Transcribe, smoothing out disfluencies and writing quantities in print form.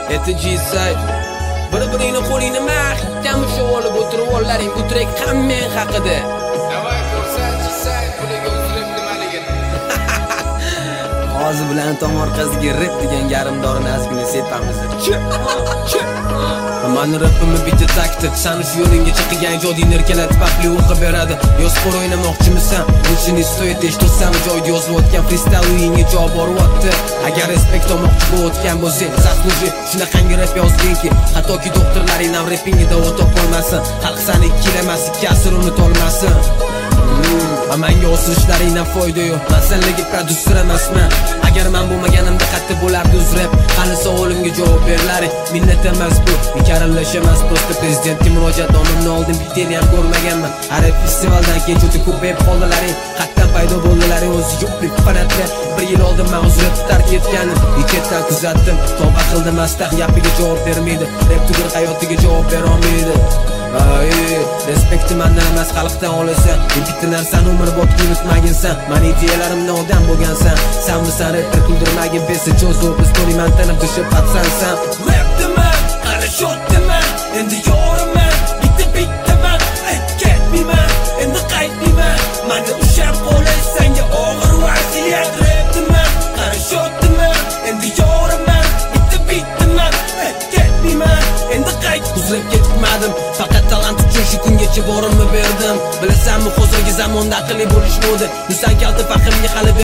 Etijisay bir-biringni qo'lingni mahkam ushlab olib o'tirib ollaring bu trek ham men haqida. Davay ko'rsatchi say, puliga uzilib nimaligini. Hozir bilan tom orqasiga rep degan garmdorini ozgina sepamiz. Mani rapimni bitta takti, sani shu yo'lingga chiqgan ijodingni erkalatib aqli o'qib beradi. Yo'spor o'ynamoqchimisan? Bunchini stoyt eshitsam joyda yozib o'tgan freestyle uyingga javob boryapti. Agar respekt olmoqchi bo'layotgan bo'lsang, zasluje shunaqangi rap yozginki, hattoki doktorlaring ham rapingga davo topolmasin. Xalq seni ikkilamas, ikki asr unutolmasin. Menga o'sirishlaringdan foyda yo'q. Men senlarga prodyuser emasman. Agar men bo'lmaganimda qayerda bo'lardi uz rap? Qani savolimga javob berlaring. Minnat emas bu, ikarillash emas, prosta prezidentga murojaatnomamni oldim, bittani ham ko'rmaganman. Arab festivaldan keyin juda ko'payib qoldilaring. Qayerdan paydo bo'ldilaring? O'zi yo'q deb fanatlar. Bir yil oldin men o'z rapni tark etganim, iketdan kuzatdim. Tavba qildim, astaq gapiga javob bermaydi. Rap tugur hayotiga javob bera olmaydi. Respekti mendan emas xalqdan olasan. Bitta narsani umrbod unutmaginsan. Meni ideyalarimdan odam bo'lgansan. Sen misan rapper kuldirmagin besi cho'zib biz to'ni men tanib dushib qatsansan. Rap dema, qara shot dema, endi yo'raman. Bitta man, ketmayman, endi qaytmayman. Meni ushab qolay senga og'ir vaziyat. Rap dema, qara shot dema, endi yo'raman. Bitta man, ketmayman, endi uzilib ketmadim. Faqat talant uchun shu kungacha borimni berdim. Bilasanmi hozirgi zamonda aqlli bo'lish modi. Nusan kalta fahmga hali